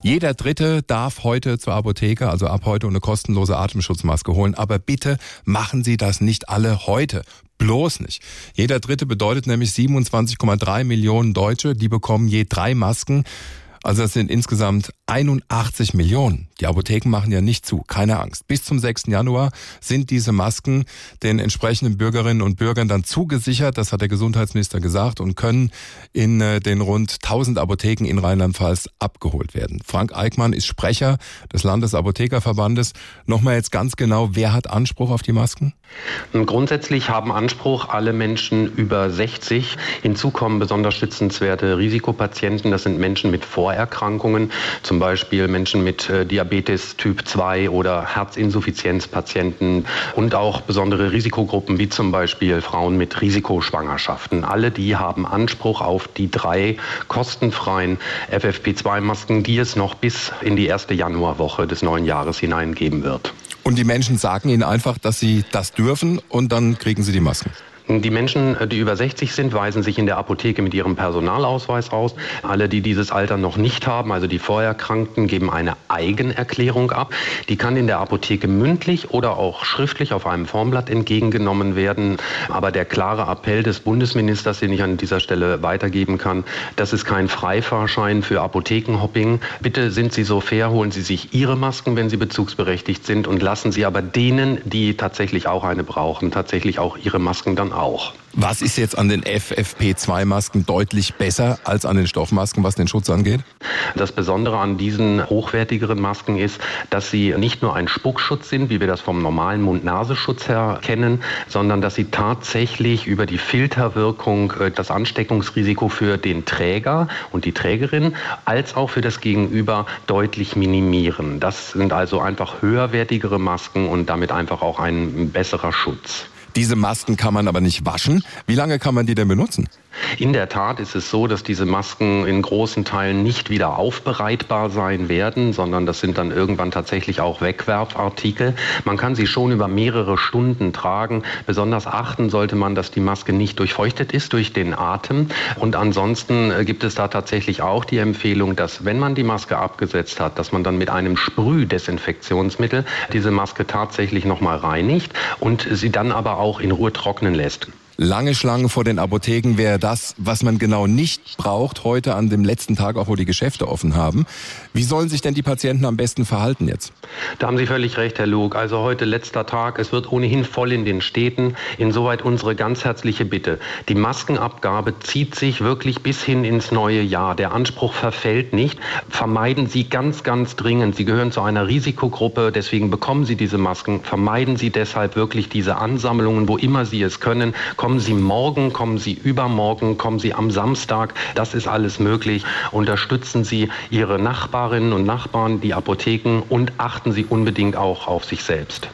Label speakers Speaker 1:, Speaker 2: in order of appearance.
Speaker 1: Jeder Dritte darf heute zur Apotheke, also ab heute, eine kostenlose Atemschutzmaske holen. Aber bitte machen Sie das nicht alle heute. Bloß nicht. Jeder Dritte bedeutet nämlich 27,3 Millionen Deutsche, die bekommen je 3 Masken. Also das sind insgesamt 81 Millionen. Die Apotheken machen ja nicht zu, keine Angst. Bis zum 6. Januar sind diese Masken den entsprechenden Bürgerinnen und Bürgern dann zugesichert, das hat der Gesundheitsminister gesagt, und können in den rund 1000 Apotheken in Rheinland-Pfalz abgeholt werden. Frank Eickmann ist Sprecher des Landesapothekerverbandes. Nochmal jetzt ganz genau, wer hat Anspruch auf die Masken?
Speaker 2: Grundsätzlich haben Anspruch alle Menschen über 60. Hinzu kommen besonders schützenswerte Risikopatienten. Das sind Menschen mit Vorerkrankungen, zum Beispiel Menschen mit Diabetes Typ 2 oder Herzinsuffizienzpatienten und auch besondere Risikogruppen wie zum Beispiel Frauen mit Risikoschwangerschaften. Alle die haben Anspruch auf die 3 kostenfreien FFP2-Masken, die es noch bis in die erste Januarwoche des neuen Jahres hinein geben wird.
Speaker 1: Und die Menschen sagen Ihnen einfach, dass sie das dürfen und dann kriegen sie die Masken?
Speaker 2: Die Menschen, die über 60 sind, weisen sich in der Apotheke mit ihrem Personalausweis aus. Alle, die dieses Alter noch nicht haben, also die Vorerkrankten, geben eine Eigenerklärung ab. Die kann in der Apotheke mündlich oder auch schriftlich auf einem Formblatt entgegengenommen werden. Aber der klare Appell des Bundesministers, den ich an dieser Stelle weitergeben kann, das ist kein Freifahrschein für Apothekenhopping. Bitte sind Sie so fair, holen Sie sich Ihre Masken, wenn Sie bezugsberechtigt sind, und lassen Sie aber denen, die tatsächlich auch eine brauchen, tatsächlich auch ihre Masken dann auch.
Speaker 1: Was ist jetzt an den FFP2-Masken deutlich besser als an den Stoffmasken, was den Schutz angeht?
Speaker 2: Das Besondere an diesen hochwertigeren Masken ist, dass sie nicht nur ein Spuckschutz sind, wie wir das vom normalen Mund-Nasenschutz her kennen, sondern dass sie tatsächlich über die Filterwirkung das Ansteckungsrisiko für den Träger und die Trägerin als auch für das Gegenüber deutlich minimieren. Das sind also einfach höherwertigere Masken und damit einfach auch ein besserer Schutz.
Speaker 1: Diese Masken kann man aber nicht waschen. Wie lange kann man die denn benutzen?
Speaker 2: In der Tat ist es so, dass diese Masken in großen Teilen nicht wieder aufbereitbar sein werden, sondern das sind dann irgendwann tatsächlich auch Wegwerfartikel. Man kann sie schon über mehrere Stunden tragen. Besonders achten sollte man, dass die Maske nicht durchfeuchtet ist durch den Atem. Und ansonsten gibt es da tatsächlich auch die Empfehlung, dass wenn man die Maske abgesetzt hat, dass man dann mit einem Sprühdesinfektionsmittel diese Maske tatsächlich nochmal reinigt und sie dann aber auch in Ruhe trocknen lässt.
Speaker 1: Lange Schlangen vor den Apotheken wäre das, was man genau nicht braucht, heute an dem letzten Tag, auch wo die Geschäfte offen haben. Wie sollen sich denn die Patienten am besten verhalten jetzt?
Speaker 2: Da haben Sie völlig recht, Herr Lug. Also heute letzter Tag. Es wird ohnehin voll in den Städten. Insoweit unsere ganz herzliche Bitte. Die Maskenabgabe zieht sich wirklich bis hin ins neue Jahr. Der Anspruch verfällt nicht. Vermeiden Sie ganz, ganz dringend. Sie gehören zu einer Risikogruppe. Deswegen bekommen Sie diese Masken. Vermeiden Sie deshalb wirklich diese Ansammlungen, wo immer Sie es können. Kommen Sie morgen, kommen Sie übermorgen, kommen Sie am Samstag. Das ist alles möglich. Unterstützen Sie Ihre Nachbarinnen und Nachbarn, die Apotheken, und achten Sie unbedingt auch auf sich selbst.